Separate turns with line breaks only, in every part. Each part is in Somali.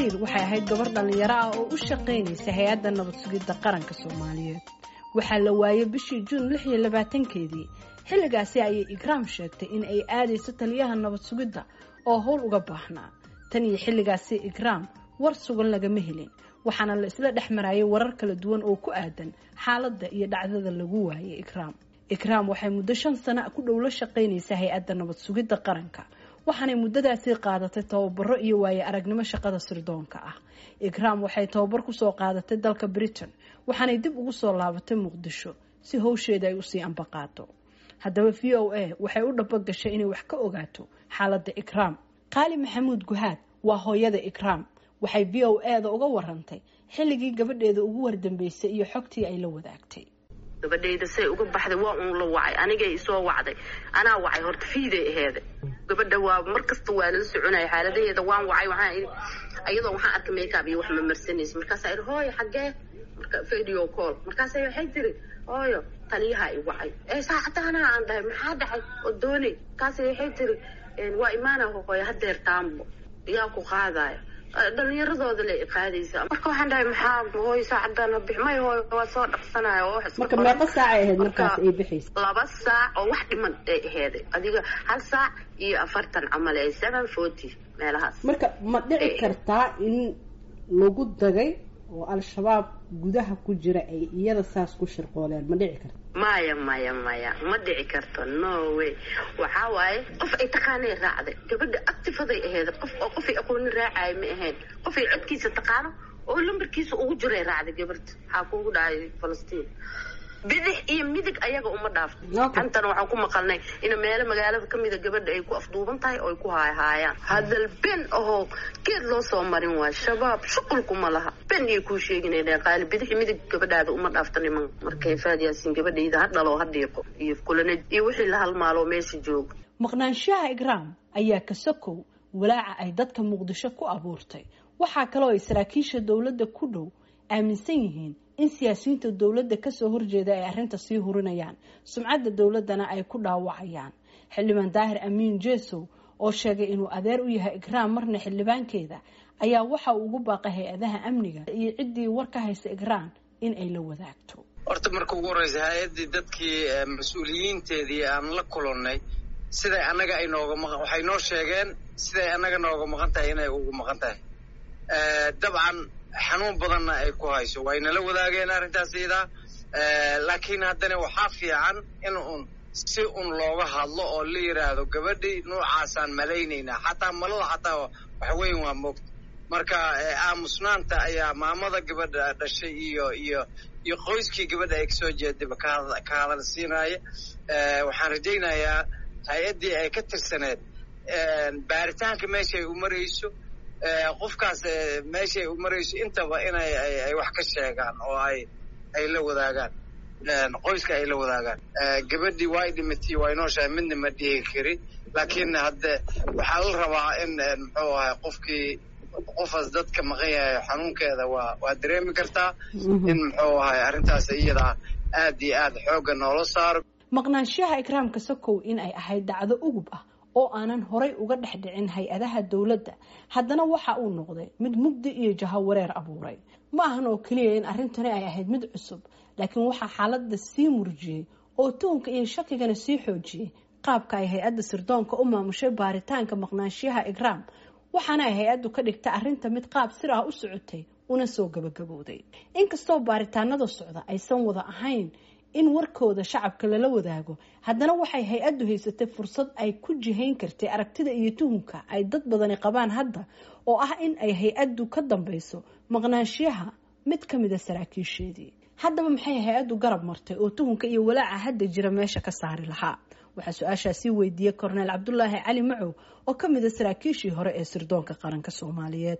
bashiir waxay ahayd gabar dhalinyaro ah oo u shaqaynaysa hay-adda nabad sugidda qaranka Soomaaliyeed waxaa la waayay bishii Juun 26 xilligaasi ayay Ikraam sheegtay in ay aadayso taliyaha nabad sugidda oo howl uga baahnaa tan iyo xilligaasi Ikraam war sugan lagama helin waxaana la isla dhexmarayay warar kala duwan oo ku aadan xaaladda iyo dhacdada lagu waayay Ikraam waxay muddo 5 sano ku dhow la shaqaynaysaa hay-adda nabad sugidda qaranka waxaanay muddadaasi qaadatay tababaro iyo waaye aragnimo shaqada sirdoonka ah Ikraam waxay tababar ku soo qaadatay dalka Britain waxaanay dib ugu soo laabatay Muqdisho si hawsheeda ay u sii anbaqaato haddaba VOA waxay u dhab gashay inay wax ka ogaato xaaladda Ikraam Qaali Maxamuud Guhaad waa hooyada Ikraam waxay VOA-da uga warantay xilligii gabadheeda ugu wardambeysay iyo xogtii ay la wadaagtay
gabadheeda say uga baxday waa la wacay anigay soo wacday anaa wacay horta fiiday aheed gabadha waa markasta waa la soconay xaaladeeda waan wacay ayadoo waxaan arkay makeup iyo wax ma marsanayso markaas ay hooyo xagee marka video call markaas ay waxay tiri hooyo taliyaha ay wacay saacadana aan dhahay maxaa dhacay oo doonay kaas ay waxay tiri waa imaana hooyo hadeer taambo yaa ku qaadaya dhalinyaradooda la qaadaysa marka waxaan dhahay maxaa hooyo saacadana bixmay hooyo waa soo dhaqsanayo oo
marka meeqa saac ay ahayd markaas ay bixayso
2 saac oo wax dhiman ay ahayd adiga 1 saac iyo 40 amal ay 7:40 meelahaas
marka ma dhici kartaa in lagu dagay oo al-shabaab gudaha ku jira ay iyada saas ku shirqooleen ma dhici karto
maya ma dhici karto no way waxa waaye qof ay taqaanay raacday gabadha actifaday ahayd qof ay aqoon raacay ma ahayd qof ay codkiisa taqaano oo lambarkiisa ugu jiray raacday gabadha waxa kugu dhacay Falastiin bidix iyo midig ayaga uma dhaafto antana waxaan ku maqalnay in meel magaalada kamida gabadha ay ku afduuban tahay oo ay ku haayaan hadal ben oo geed loo soo marin waa shabaab shuqulku ma laha ben iyo ku sheeginayna qaali bidix midig gabadhaada uma dhaafto niman markay faadiyaasin gabadheeda hadalo hadhiiqo iyo kulana iyo wixii la halmaalo meesha joog
maqnaanshaha Ikraam ayaa ka sokow walaaca ay dadka Muqdisho ku abuurtay waxa kale oo ay saraakiisha dawladda ku dhow aaminsan yihiin in siyaasiyiinta dawladda ka soo horjeeda ay arrinta sii hurinayaan sumcadda dawladana ay ku dhaawacayaan xildhibaan Daahir Amiin Jeesow oo sheegay inuu adeer u yahay Ikraam marna xildhibaankeeda ayaa waxa uu ugu baaqay hay'adaha amniga iyo ciddii war ka haysa Ikraam in ay la wadaagto
horta marka ugu horeysa hay'adii dadkii mas'uuliyiinteedii aan la kulannay sida anaga ay nooga maqan waxay noo sheegeen sida anaga nooga maqan tahay inay ugu maqan tahay dabcan xanuun badanna ay ku hayso wayna la wadaageen arrintaas iyada laakiin haddana waxaa fiican in si looga hadlo oo la yiraahdo gabadhii noocaasaan malaynaynaa xataa malada xataa wax weyn waa moogta marka aamusnaanta ayaa maamada gabadha dhashay iyo qoyskii gabadha ay kasoo jeedaba ka hadal siinaya waxaan rajaynayaa hay-addii ay ka tirsaneed baaritaanka meeshay u marayso qofkaas meeshay u marayso intaba inay wax ka sheegaan oo ay la wadaagaan qoyska ay la wadaagaan gabadhii way dhimatay way nooshahay midna ma dhihi kari laakiin hadda waxaa la rabaa in muxuu ahay qofaas dadka maqan yahay xanuunkeeda waa dareemi kartaa in muxuu ahay arrintaas iyada aad iyo aad xoogga noola saaro
maqnaanshaha Ikraamka sokow in ay ahayd dhacdo ugub ah oo aanan horay uga dhexdhicin hay'adaha dawladda haddana waxa uu noqday mid mugdi iyo jahawareer abuuray ma ahan oo kaliya in arrintani ay ahayd mid cusub laakiin waxa xaaladda sii murjiyay oo toonka iyo shakigana sii xoojiyay qaabka ay hay'adda sirdoonka u maamushay baaritaanka maqnaanshaha Ikraam waxaana ay hay'addu ka dhigtay arrinta mid qaab sir ah u socotay una soo gabagabowday inkastoo baaritaanada socda aysan wada ahayn in warkooda shacabka lala wadaago haddana waxay hay'addu haysatay fursad ay ku jihayn kartay aragtida iyo tuhunka ay dad badani qabaan hadda oo ah in ay hay'addu ka dambayso maqnaanshaha mid kamid ah saraakiisheedii haddaba maxay hay'addu garab martay oo tuhunka iyo walaaca hadda jira meesha ka saari lahaa waxa su'aashaasi weydiiyay Korneel Cabdullaahi Cali Macow oo kamid ah saraakiishii hore ee sirdoonka qaranka Soomaaliyeed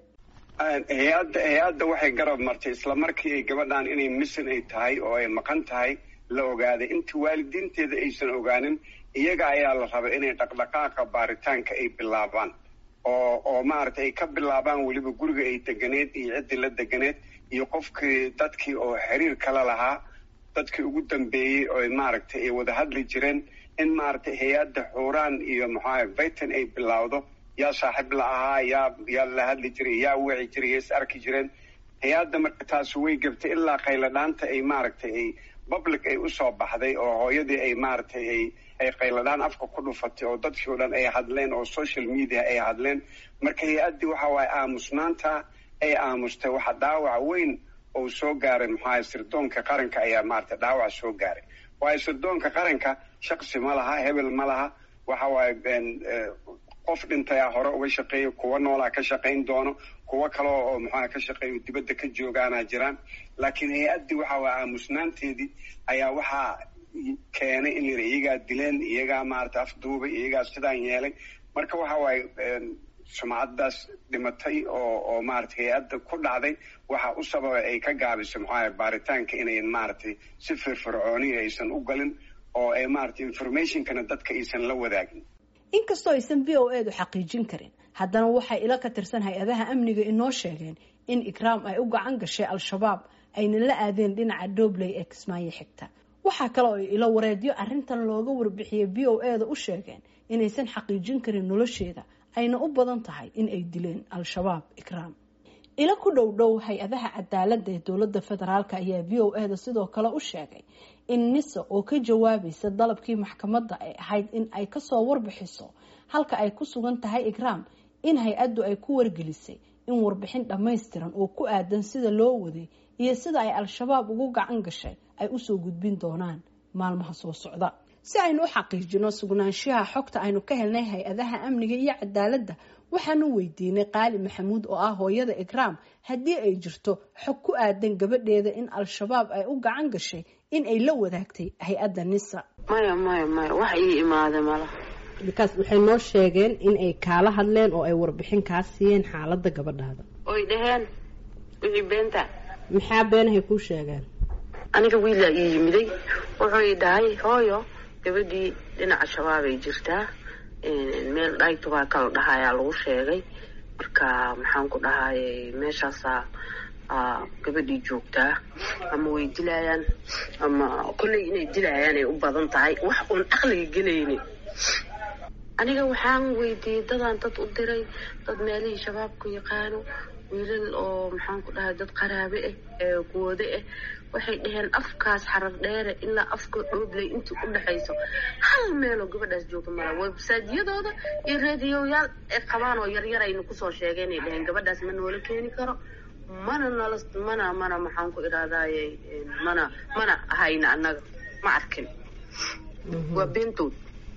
hay'adda waxay garab martay isla markii ay gabadhan inay mission ay tahay oo ay maqan tahay la ogaaday inta waalidiinteeda aysan ogaanin iyaga ayaa la rabay inay dhaqdhaqaaqa baaritaanka ay bilaabaan oo maaragtay ay ka bilaabaan weliba guriga ay deganeed iyo ciddii la deganeed iyo qofkii dadkii oo xiriir kala lahaa dadkii ugu dambeeyey oo maaragtay ay wada hadli jireen in maaragtay hay'adda xuuraan iyo maxaa Britain ay bilowdo yaa saaxiib la ahaa, yaa la hadli jiray, yaa wici jiray, yaa is arki jireen. hay-adda marka taas way gabtay ilaa qayladhaanta ay maaragtay ay public ay usoo baxday oo hooyadii ay maaragtay ay qayladhaan afka ku dhufatay oo dadkii oo dhan ay hadleen oo social media ay hadleen. marka hay-addii waxa waaye aamusnaanta ay aamustay waxa dhaawac weyn oo soo gaaray maxaa sirdoonka qaranka ayaa maaragtay dhaawac soo gaaray. waayo sirdoonka qaranka shaqsi ma laha, hebel ma laha, waxa waaye qof dhintayaa hore uga shaqeeya, kuwa noolaa ka shaqayn doono, kuwo kale oo maxaa ka shaqeeyo dibadda ka joogaana jiraan. laakiin hay-addii waxa waa aamusnaanteedii ayaa waxaa keenay in la iyagaa dileen, iyagaa maaragtay afduubay, iyagaa sidaan yeelay. marka waxa waaye sumcaddaas dhimatay oo maaragtay hay-adda ku dhacday waxa u sababay ay ka gaabiso maxaa baaritaanka inayn maaragtay si firfircooniya aysan u galin oo ay maaragtay informationkana dadka aysan la wadaagin.
inkastoo aysan VOA-du xaqiijin karin, haddana waxay ila ka tirsan hay-adaha amniga inoo sheegeen in Ikraam ay u gacan gashay al-shabaab ayna la aadeen dhinaca Doobley ee Kismaayo xigta. waxaa kale oo ilo wareedyo arrintan looga warbixiyay VOA-da u sheegeen inaysan xaqiijin karin nolosheeda, ayna u badan tahay in ay dileen al-shabaab Ikraam. ila ku dhow hay-adaha cadaaladda ee dowladda federaalka ayaa VOA-da sidoo kale u sheegay in NISA oo ka jawaabaysa dalabkii maxkamadda ay ahayd in ay kasoo warbixiso halka ay ku sugan tahay Ikraam, in hay-addu ay ku wargelisay in warbixin dhammaystiran oo ku aadan sida loo waday iyo sida ay al-shabaab ugu gacan gashay ay usoo gudbin doonaan maalmaha soo socda. si aynu u xaqiijino sugnaanshaha xogta aynu ka helnay hay-adaha amniga iyo cadaaladda, waxaanu weydiinay Qaali Maxamuud oo ah hooyada Ikraam haddii ay jirto xog ku aadan gabadheeda in al-shabaab ay u gacan gashay in ay la wadaagtay hay-adda NISA.
maya wax ii imaada mala.
bikaas waxay noo sheegeen in ay kaala hadleen oo ay warbixin kaa siiyeen xaaladda gabadhaada.
oy dhaheen wixii beenta.
maxaa beenahay kuu sheegeen?
aniga wiilaa ii yimiday wuxuu ii dhahay hooyo gabadhii dhinaca shabaab ay jirtaa, meel dhayto baa kala dhahayaa lagu sheegay. marka maxaan ku dhahayay meeshaasaa gabadhii joogtaa, ama way dilayaan ama kolley inay dilayaan ay u badan tahay, wax uun aqliga gelayni. aniga waxaan weydiiyey dadaan dad u diray, dad meelihii shabaabku yaqaano, wiilal oo maxaan ku dhahay dad qaraabe ah ee kuwada ah. waxay dhaheen afkaas xarar dheere ilaa afka Doobley intii u dhaxayso hal meeloo gabadhaas joogta mala. website-yadooda iyo raadiyoyaal ay qabaan oo yaryar aynu kusoo sheegeen ay dhaheen gabadhaas ma noola keeni karo, mana maxaan ku idhahdaaye mana ahayna annaga ma arkin. waa beentood.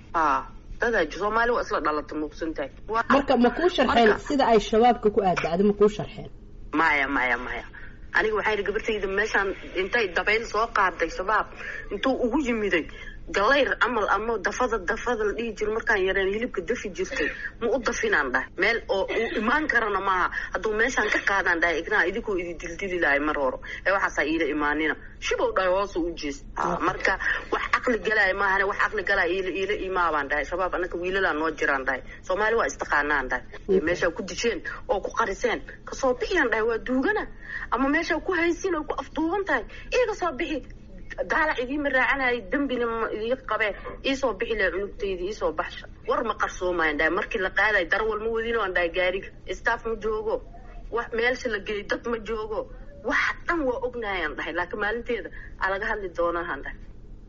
dadaa Soomaali waa isla dhalata muqsantahay.
marka ma kuu sharxeen sida ay shabaabka ku aadacdo? ma kuu sharxeen?
maya aniga waxay yidhi gabartayda meeshaan intay dabayl soo qaaday shabaab intuu ugu yimiday galayr camal ama dafada la dhihi jiro markaan yareen hilibka dafi jirtay ma u dafinaan dhahay meel oo uu imaan karana maaha. hadduu meeshaan ka qaadaan dhahay Ikraam idinkoo idi dildili lahay mar hore ee waxaasaa iila imaanina shibow dhahay hoos u jees. marka wax caqli galaya maahane, wax caqli galaya iila imaabaan dhahay shabaab annaka wiilalaa noo jiraan dhahay. Soomaali waa istaqaanaan dhahay. meeshaa ku dijeen oo ku qariseen kasoo bixiyaan dhahay waa duugana, ama meeshaa ku haysin oo ku afduuban tahay iyaga soo bixi. daalac idiima raacanayay dambina idii qabee iisoo bixi lahay cunugtayda iisoo baxsha. war ma qarsoomayan dhahay. markii la qaaday darwal ma wadino aan dhahay gaariga staff ma joogo, wax meelsha la geeyay dad ma joogo, wax dhan waa ognayaan dhahay. laakiin maalinteeda aa laga hadli doonaan dhahay.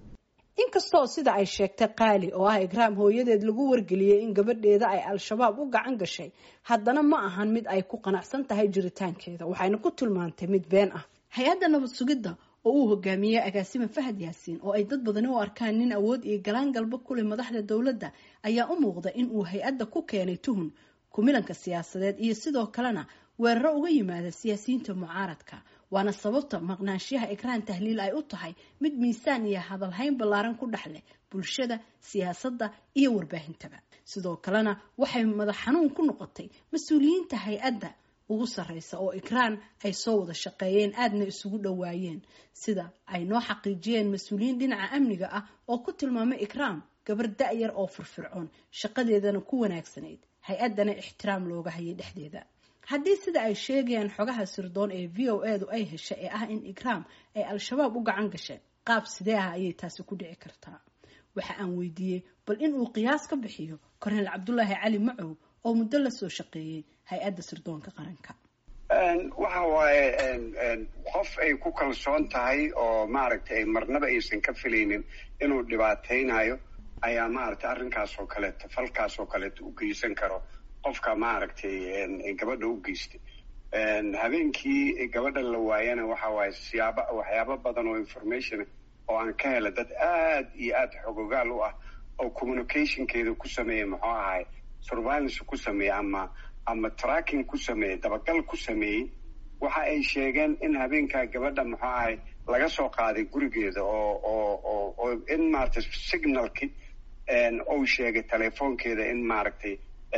inkastoo sida ay sheegtay Qaali oo ah Ikraam hooyadeed lagu wargeliyay in gabadheeda ay al-shabaab u gacan gashay, haddana ma ahan mid ay ku qanacsan tahay jiritaankeeda, waxayna ku tilmaantay mid been ah. hay-adda nabad sugidda oo uu hogaamiyey agaasime Fahad Yaasiin oo ay dad badan u arkaan nin awood iyo galaan galba ku leh madaxda dowladda, ayaa u muuqda in uu hay-adda ku keenay tuhun kumilanka siyaasadeed iyo sidoo kalena weeraro uga yimaada siyaasiyiinta mucaaradka. waana sababta maqnaanshiyaha Ikraam tahliil ay u tahay mid miisaan iyo hadalhayn ballaaran ku dhaxleh bulshada, siyaasadda iyo warbaahintaba. sidoo kalena waxay madax xanuun ku noqotay mas-uuliyiinta hay-adda ugu sareysa oo Ikraam ay soo wada shaqeeyeen, aadna isugu dhawaayeen, sida ay noo xaqiijiyeen mas-uuliyiin dhinaca amniga ah oo ku tilmaamay Ikraam gabar da'yar oo firfircoon, shaqadeedana ku wanaagsanayd, hay-addana ixtiraam looga hayay dhexdeeda. haddii sida ay sheegayaan xogaha sirdoon ee VOA-du ay heshay ee ah in Ikraam ay al-shabaab u gacan gashay, qaab sidee ah ayay taasi ku dhici kartaa? waxa aan weydiiyey bal in uu qiyaas ka bixiyo Korneyl Cabdulaahi Cali Macow oo muddo la soo shaqeeyey hay-adda sirdoonka qaranka.
waxa waaye qof ay ku kalsoon tahay oo maaragtay marnaba aysan ka filaynin inuu dhibaataynayo ayaa maaragtay arrinkaas oo kaleeto falkaas oo kaleeto u geysan karo qofka maaragtay gabadha u geystay. habeenkii gabadha la waayana waxa waaye waxyaabo badan oo information oo aan ka hela dad aad iyo aad xogogaal u ah oo communicationkeeda ku sameeya muxuu ahay surveillance ku sameeya ama tracking ku sameeyey dabagal ku sameeyey waxa ay sheegeen in habeenkaa gabadha muxuu ahay laga soo qaaday gurigeeda oo in maaragtay signalki uu sheegay telefoonkeeda in maaragtay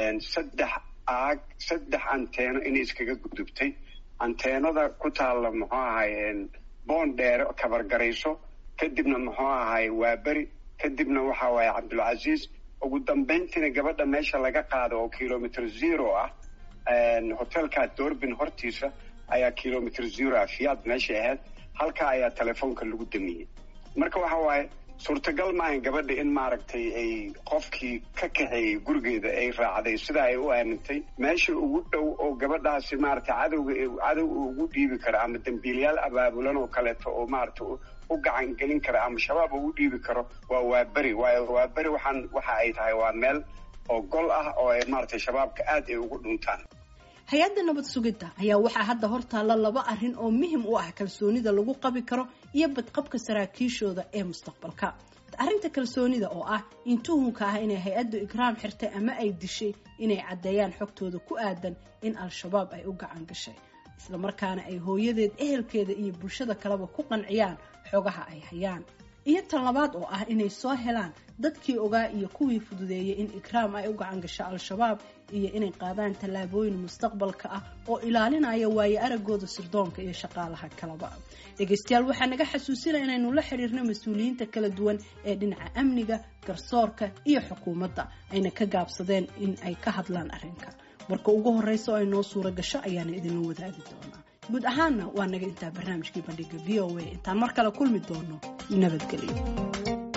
saddex anteeno inay iskaga gudubtay anteenada ku taalla muxuu ahay boon dheere kabargarayso kadibna muxuu ahay waaberi kadibna waxa waaye cabdulcasiis ugu dambayntiina gabadha meesha laga qaado oo kilometer 0 ah hotelka Doorbin hortiisa ayaa kilometer 0 ah fiyaad meesha ahayd halka ayaa telefoonka lagu damiyay. marka waxa waaye suurtagal ma ahan gabadha in maaragtay ay qofkii ka kaxeeyay gurigeeda ay raacday sida ay u aamintay meesha ugu dhow oo gabadhaasi maaragtay cadow ugu dhiibi kara ama dambiilayaal abaabulan oo kaleeto oo maaragtay u gacan gelin kara ama shabaab ugu dhiibi karo waaberi waxa ay tahay waa meel oo gol ah oo ay maaragtay shabaabka aad ay ugu dhuntaan.
hay-adda nabad sugidda ayaa waxaa hadda hortaalla 2 arrin oo muhiim u ah kalsoonida lagu qabi karo iyo badqabka saraakiishooda ee mustaqbalka. arrinta kalsoonida oo ah in tuhunka ah inay hay-addu ikraam xirtay ama ay dishay inay caddeeyaan xogtooda ku aadan in al-shabaab ay u gacan gashay isla markaana ay hooyadeed ehelkeeda iyo bulshada kaleba ku qanciyaan xogaha ay hayaan. iyo tan labaad oo ah inay soo helaan dadkii ogaa iyo kuwii fududeeyay in ikraam ay u gacan gasho al-shabaab iyo inay qaadaan tallaabooyin mustaqbalka ah oo ilaalinaya waayo aragooda sirdoonka iyo shaqaalaha kalaba. dhegeystayaal waxaa naga xasuusinaya inaynu la xiriirno mas-uuliyiinta kala duwan ee dhinaca amniga, garsoorka iyo xukuumadda ayna ka gaabsadeen in ay ka hadlaan arrinka. marka ugu horeysa oo ay noo suura gasho ayaana idinla wadaagi doonaa. guud ahaanna waa naga intaa barnaamijkii bandhiga VOA intaan mar kale kulmi doono nabadgelyo.